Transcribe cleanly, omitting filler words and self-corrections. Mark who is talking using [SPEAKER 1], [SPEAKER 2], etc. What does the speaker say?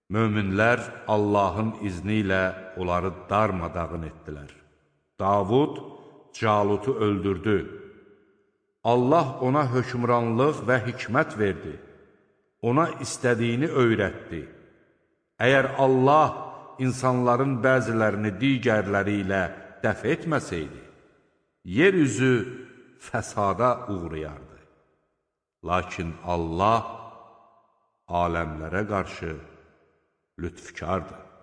[SPEAKER 1] Möminlər Allahın izni ilə onları darmadağın etdilər. Davud Calutu öldürdü. Allah ona hökmranlıq və hikmət verdi. Ona istədiyini öyrətdi. Əgər Allah insanların bəzilərini digərləri ilə dəf etməsəydi, yer üzü fəsada uğrayardı. Lakin Allah aləmlərə qarşı lütfkardır.